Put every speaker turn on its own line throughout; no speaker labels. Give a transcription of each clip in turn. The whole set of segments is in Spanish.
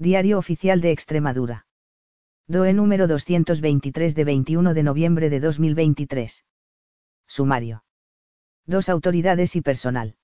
Diario Oficial de Extremadura. DOE número 223 de 21 de noviembre de 2023. Sumario. 2 autoridades y personal.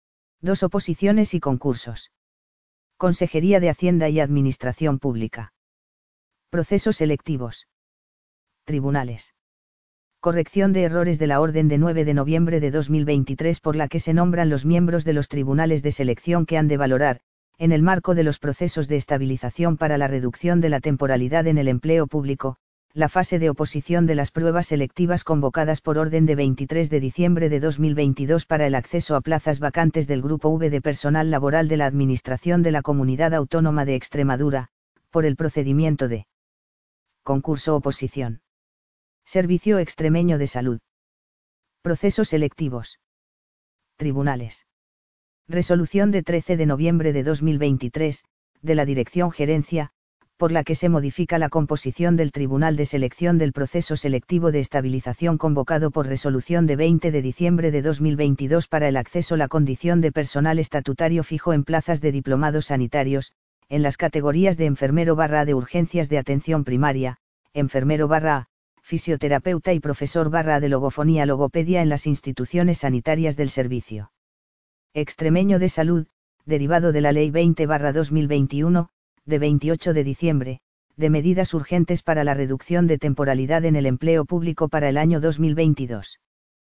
2 oposiciones y concursos. Consejería de Hacienda y Administración Pública. Procesos selectivos. Tribunales. Corrección de errores de la orden de 9 de noviembre de 2023 por la que se nombran los miembros de los tribunales de selección que han de valorar, en el marco de los procesos de estabilización para la reducción de la temporalidad en el empleo público, la fase de oposición de las pruebas selectivas convocadas por orden de 23 de diciembre de 2022 para el acceso a plazas vacantes del Grupo V de personal laboral de la Administración de la Comunidad Autónoma de Extremadura, por el procedimiento de concurso-oposición. Servicio Extremeño de Salud. Procesos selectivos. Tribunales. Resolución de 13 de noviembre de 2023, de la Dirección Gerencia, por la que se modifica la composición del Tribunal de Selección del Proceso Selectivo de Estabilización convocado por resolución de 20 de diciembre de 2022 para el acceso a la condición de personal estatutario fijo en plazas de diplomados sanitarios, en las categorías de enfermero / de urgencias de atención primaria, enfermero / fisioterapeuta y profesor / de logofonía logopedia en las instituciones sanitarias del servicio extremeño de salud, derivado de la Ley 20/2021, de 28 de diciembre, de medidas urgentes para la reducción de temporalidad en el empleo público para el año 2022.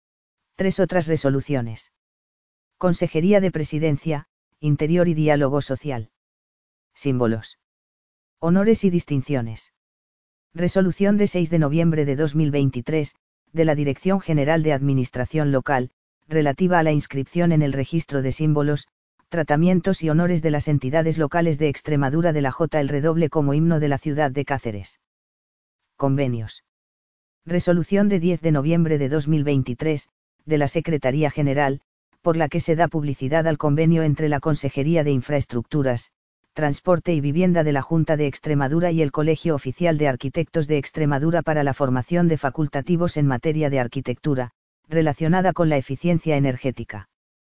3 otras resoluciones. Consejería de Presidencia, Interior y Diálogo Social. Símbolos. Honores y distinciones. Resolución de 6 de noviembre de 2023, de la Dirección General de Administración Local, relativa a la inscripción en el registro de símbolos, tratamientos y honores de las entidades locales de Extremadura de la Jota el Redoble como himno de la ciudad de Cáceres. Convenios. Resolución de 10 de noviembre de 2023, de la Secretaría General, por la que se da publicidad al convenio entre la Consejería de Infraestructuras, Transporte y Vivienda de la Junta de Extremadura y el Colegio Oficial de Arquitectos de Extremadura para la formación de facultativos en materia de arquitectura, relacionada con la eficiencia energética.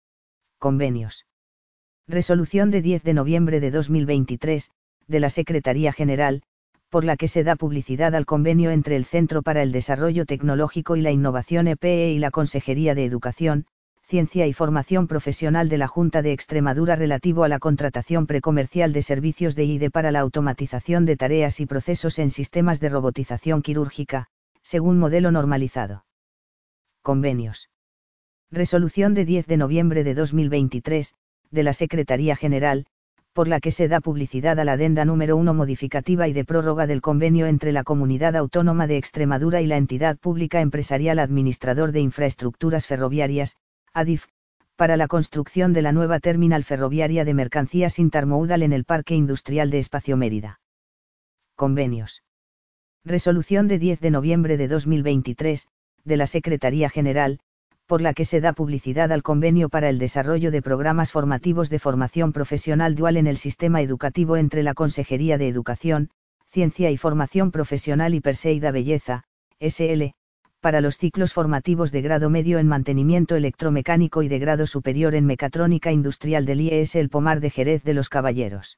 Convenios. Resolución de 10 de noviembre de 2023, de la Secretaría General, por la que se da publicidad al convenio entre el Centro para el Desarrollo Tecnológico y la Innovación EPE y la Consejería de Educación, Ciencia y Formación Profesional de la Junta de Extremadura relativo a la contratación precomercial de servicios de I+D para la automatización de tareas y procesos en sistemas de robotización quirúrgica, según modelo normalizado. Convenios. Resolución de 10 de noviembre de 2023, de la Secretaría General, por la que se da publicidad a la adenda número 1 modificativa y de prórroga del convenio entre la Comunidad Autónoma de Extremadura y la entidad pública empresarial Administrador de Infraestructuras Ferroviarias, ADIF, para la construcción de la nueva terminal ferroviaria de mercancías intermodal en el Parque Industrial de Espacio Mérida. Convenios. Resolución de 10 de noviembre de 2023, de la Secretaría General, por la que se da publicidad al convenio para el desarrollo de programas formativos de formación profesional dual en el sistema educativo entre la Consejería de Educación, Ciencia y Formación Profesional y Perseida Belleza, SL, para los ciclos formativos de grado medio en mantenimiento electromecánico y de grado superior en mecatrónica industrial del IES El Pomar de Jerez de los Caballeros.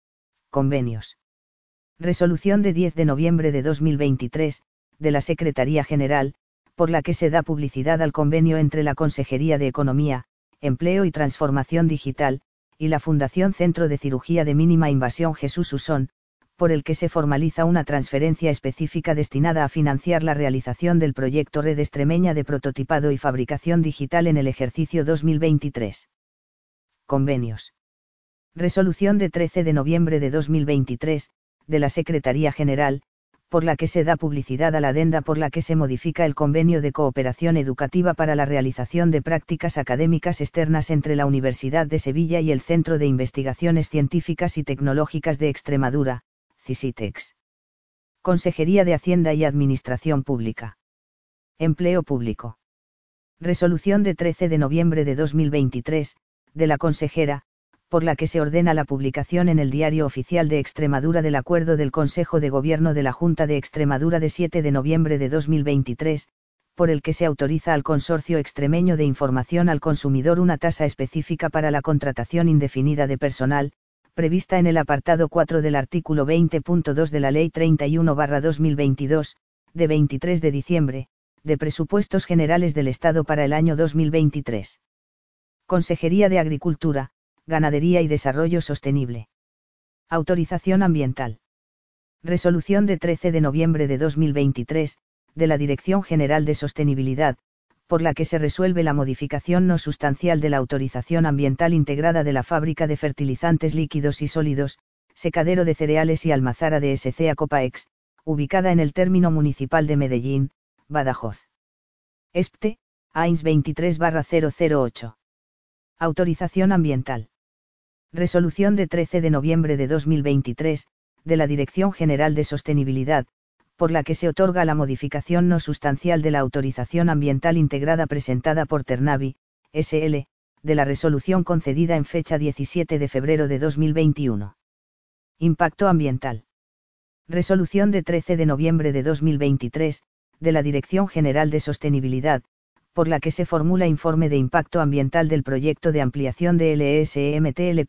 Convenios. Resolución de 10 de noviembre de 2023, de la Secretaría General, por la que se da publicidad al convenio entre la Consejería de Economía, Empleo y Transformación Digital, y la Fundación Centro de Cirugía de Mínima Invasión Jesús Usón, por el que se formaliza una transferencia específica destinada a financiar la realización del proyecto Red Extremeña de Prototipado y Fabricación Digital en el ejercicio 2023. Convenios. Resolución de 13 de noviembre de 2023, de la Secretaría General, por la que se da publicidad a la adenda por la que se modifica el convenio de cooperación educativa para la realización de prácticas académicas externas entre la Universidad de Sevilla y el Centro de Investigaciones Científicas y Tecnológicas de Extremadura, CISITEX. Consejería de Hacienda y Administración Pública. Empleo Público. Resolución de 13 de noviembre de 2023, de la consejera, por la que se ordena la publicación en el Diario Oficial de Extremadura del Acuerdo del Consejo de Gobierno de la Junta de Extremadura de 7 de noviembre de 2023, por el que se autoriza al Consorcio Extremeño de Información al Consumidor una tasa específica para la contratación indefinida de personal, prevista en el apartado 4 del artículo 20.2 de la Ley 31/2022, de 23 de diciembre, de Presupuestos Generales del Estado para el año 2023. Consejería de Agricultura, Ganadería y Desarrollo Sostenible. Autorización ambiental. Resolución de 13 de noviembre de 2023, de la Dirección General de Sostenibilidad, por la que se resuelve la modificación no sustancial de la autorización ambiental integrada de la fábrica de fertilizantes líquidos y sólidos, secadero de cereales y almazara de SCA Copaex, ubicada en el término municipal de Medellín, Badajoz. ESPTE, AINS 23/008. Autorización ambiental. Resolución de 13 de noviembre de 2023, de la Dirección General de Sostenibilidad, por la que se otorga la modificación no sustancial de la autorización ambiental integrada presentada por Ternavi, S.L., de la resolución concedida en fecha 17 de febrero de 2021. Impacto ambiental. Resolución de 13 de noviembre de 2023, de la Dirección General de Sostenibilidad, por la que se formula informe de impacto ambiental del proyecto de ampliación de LSMTL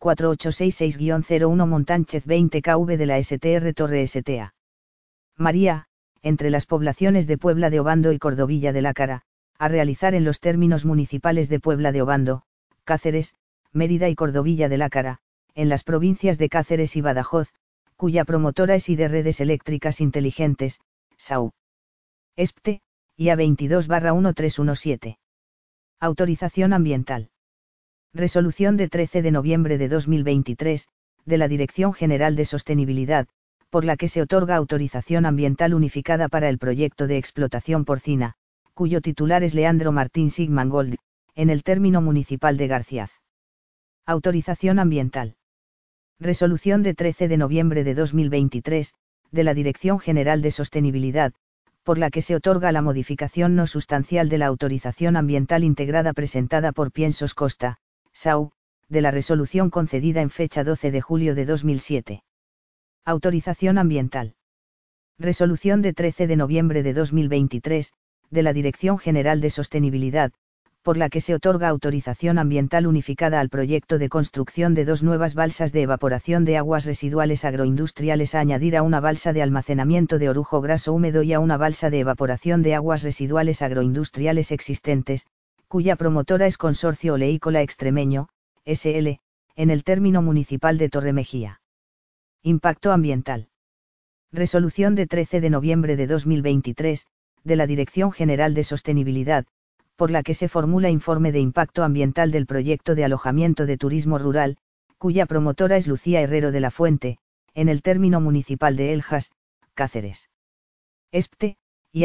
4866-01 Montánchez 20 kV de la STR Torre STA. María, entre las poblaciones de Puebla de Obando y Cordovilla de Lácara, a realizar en los términos municipales de Puebla de Obando, Cáceres, Mérida y Cordovilla de Lácara, en las provincias de Cáceres y Badajoz, cuya promotora es de Redes Eléctricas Inteligentes, SAU. ESPTE, IA 22/1317. Autorización ambiental. Resolución de 13 de noviembre de 2023, de la Dirección General de Sostenibilidad, por la que se otorga autorización ambiental unificada para el proyecto de explotación porcina, cuyo titular es Leandro Martín Sigmangold, en el término municipal de Garciaz. Autorización ambiental. Resolución de 13 de noviembre de 2023, de la Dirección General de Sostenibilidad, por la que se otorga la modificación no sustancial de la autorización ambiental integrada presentada por Piensos Costa, SAU, de la resolución concedida en fecha 12 de julio de 2007. Autorización ambiental. Resolución de 13 de noviembre de 2023, de la Dirección General de Sostenibilidad, por la que se otorga autorización ambiental unificada al proyecto de construcción de 2 nuevas balsas de evaporación de aguas residuales agroindustriales a añadir a una balsa de almacenamiento de orujo graso húmedo y a una balsa de evaporación de aguas residuales agroindustriales existentes, cuya promotora es Consorcio Oleícola Extremeño, S.L., en el término municipal de Torremejía. Impacto ambiental. Resolución de 13 de noviembre de 2023, de la Dirección General de Sostenibilidad, por la que se formula informe de impacto ambiental del proyecto de alojamiento de turismo rural, cuya promotora es Lucía Herrero de la Fuente, en el término municipal de Eljas, Cáceres. ESPTE, IA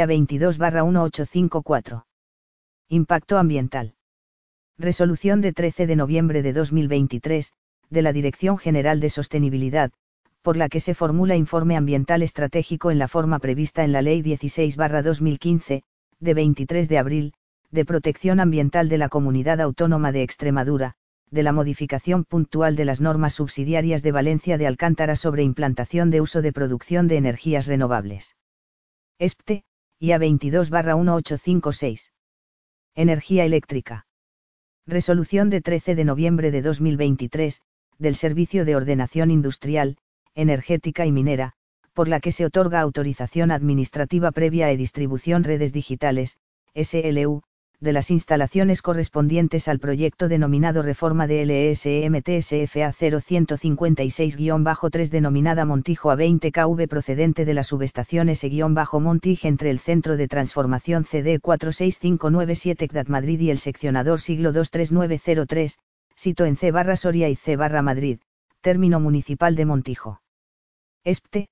22/1854. Impacto ambiental. Resolución de 13 de noviembre de 2023, de la Dirección General de Sostenibilidad, por la que se formula informe ambiental estratégico en la forma prevista en la Ley 16/2015, de 23 de abril, de protección ambiental de la Comunidad Autónoma de Extremadura, de la modificación puntual de las normas subsidiarias de Valencia de Alcántara sobre implantación de uso de producción de energías renovables. ESPTE, IA 22/1856. Energía eléctrica. Resolución de 13 de noviembre de 2023, del Servicio de Ordenación Industrial, Energética y Minera, por la que se otorga autorización administrativa previa e distribución redes digitales, SLU, de las instalaciones correspondientes al proyecto denominado Reforma de LSMTSFA 0156-3 denominada Montijo a 20 kV procedente de la subestación S-Montig entre el Centro de Transformación CD 46597 CDAT Madrid y el seccionador siglo 23903, sito en C/Soria y C/Madrid, término municipal de Montijo. ESPTE,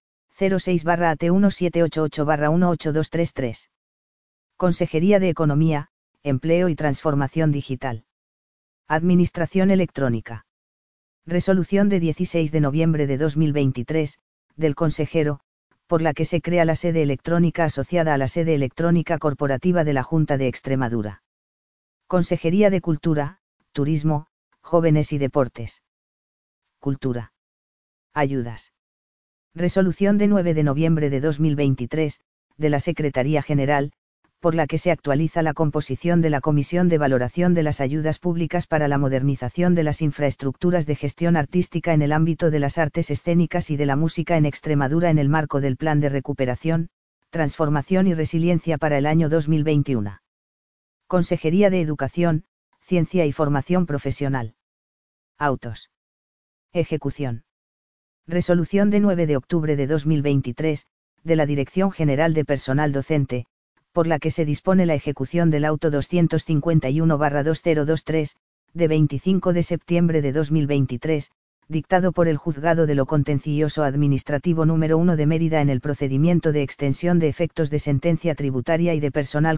06/AT1788/18233. Consejería de Economía, Empleo y Transformación Digital. Administración Electrónica. Resolución de 16 de noviembre de 2023, del consejero, por la que se crea la sede electrónica asociada a la sede electrónica corporativa de la Junta de Extremadura. Consejería de Cultura, Turismo, Jóvenes y Deportes. Cultura. Ayudas. Resolución de 9 de noviembre de 2023, de la Secretaría General, por la que se actualiza la composición de la Comisión de Valoración de las Ayudas Públicas para la Modernización de las Infraestructuras de Gestión Artística en el ámbito de las artes escénicas y de la música en Extremadura en el marco del Plan de Recuperación, Transformación y Resiliencia para el año 2021. Consejería de Educación, Ciencia y Formación Profesional. Autos. Ejecución. Resolución de 9 de octubre de 2023, de la Dirección General de Personal Docente, por la que se dispone la ejecución del auto 251/2023, de 25 de septiembre de 2023, dictado por el Juzgado de lo Contencioso Administrativo número 1 de Mérida en el procedimiento de extensión de efectos de sentencia tributaria y de personal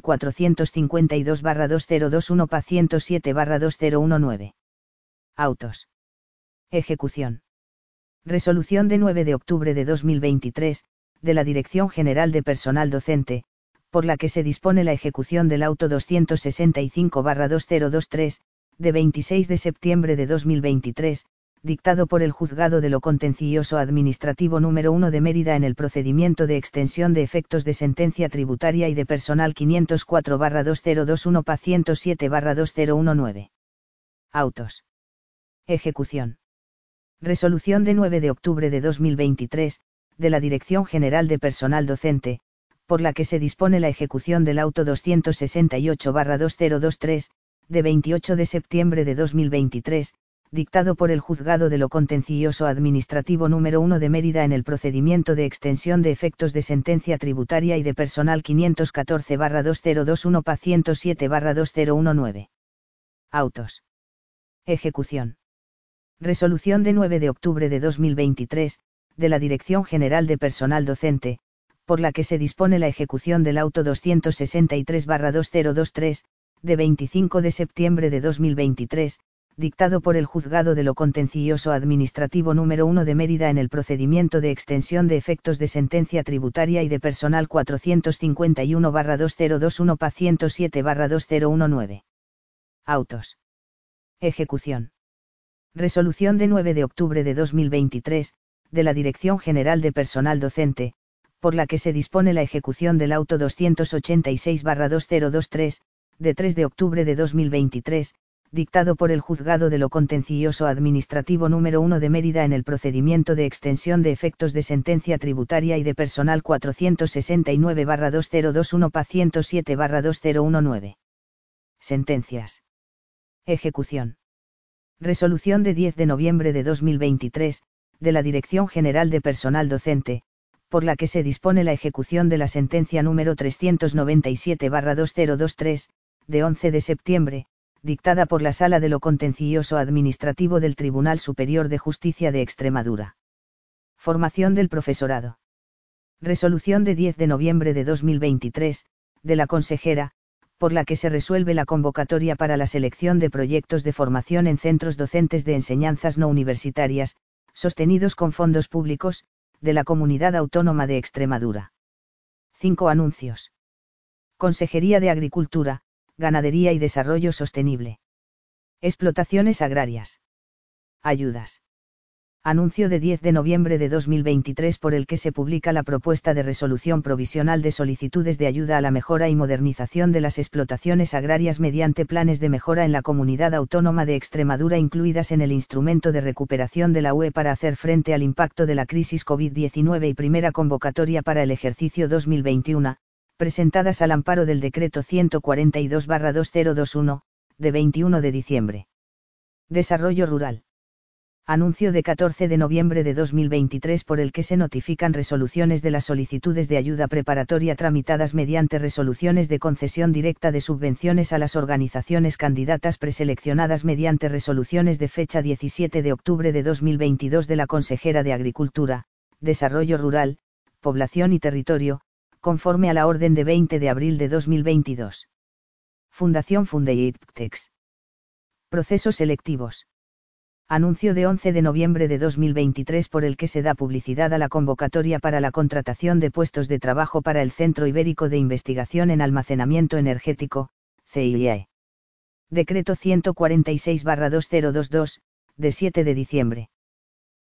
452/2021 PA 107/2019. Autos. Ejecución. Resolución de 9 de octubre de 2023, de la Dirección General de Personal Docente, por la que se dispone la ejecución del auto 265/2023, de 26 de septiembre de 2023, dictado por el Juzgado de lo Contencioso Administrativo número 1 de Mérida en el procedimiento de extensión de efectos de sentencia tributaria y de personal 504/2021 PA 107/2019. Autos. Ejecución. Resolución de 9 de octubre de 2023, de la Dirección General de Personal Docente, por la que se dispone la ejecución del auto 268/2023, de 28 de septiembre de 2023, dictado por el Juzgado de lo Contencioso Administrativo número 1 de Mérida en el procedimiento de extensión de efectos de sentencia tributaria y de personal 514/2021 PA 107/2019. Autos. Ejecución. Resolución de 9 de octubre de 2023, de la Dirección General de Personal Docente, por la que se dispone la ejecución del auto 263/2023, de 25 de septiembre de 2023, dictado por el Juzgado de lo Contencioso Administrativo número 1 de Mérida en el procedimiento de extensión de efectos de sentencia tributaria y de personal 451/2021 PA 107/2019. Autos. Ejecución. Resolución de 9 de octubre de 2023, de la Dirección General de Personal Docente, por la que se dispone la ejecución del auto 286/2023, de 3 de octubre de 2023, dictado por el Juzgado de lo Contencioso Administrativo número 1 de Mérida en el procedimiento de extensión de efectos de sentencia tributaria y de personal 469/2021 PA 107/2019. Sentencias. Ejecución. Resolución de 10 de noviembre de 2023, de la Dirección General de Personal Docente, por la que se dispone la ejecución de la sentencia número 397/2023, de 11 de septiembre, dictada por la Sala de lo Contencioso Administrativo del Tribunal Superior de Justicia de Extremadura. Formación del profesorado. Resolución de 10 de noviembre de 2023, de la consejera, por la que se resuelve la convocatoria para la selección de proyectos de formación en centros docentes de enseñanzas no universitarias, sostenidos con fondos públicos, de la Comunidad Autónoma de Extremadura. 5 anuncios. Consejería de Agricultura, Ganadería y Desarrollo Sostenible. Explotaciones agrarias. Ayudas. Anuncio de 10 de noviembre de 2023 por el que se publica la propuesta de resolución provisional de solicitudes de ayuda a la mejora y modernización de las explotaciones agrarias mediante planes de mejora en la Comunidad Autónoma de Extremadura incluidas en el instrumento de recuperación de la UE para hacer frente al impacto de la crisis COVID-19 y primera convocatoria para el ejercicio 2021, presentadas al amparo del decreto 142/2021, de 21 de diciembre. Desarrollo rural. Anuncio de 14 de noviembre de 2023 por el que se notifican resoluciones de las solicitudes de ayuda preparatoria tramitadas mediante resoluciones de concesión directa de subvenciones a las organizaciones candidatas preseleccionadas mediante resoluciones de fecha 17 de octubre de 2022 de la consejera de Agricultura, Desarrollo Rural, Población y Territorio, conforme a la orden de 20 de abril de 2022. Fundación Fundeiptex. Procesos selectivos. Anuncio de 11 de noviembre de 2023 por el que se da publicidad a la convocatoria para la contratación de puestos de trabajo para el Centro Ibérico de Investigación en Almacenamiento Energético, CIAE. Decreto 146/2022, de 7 de diciembre.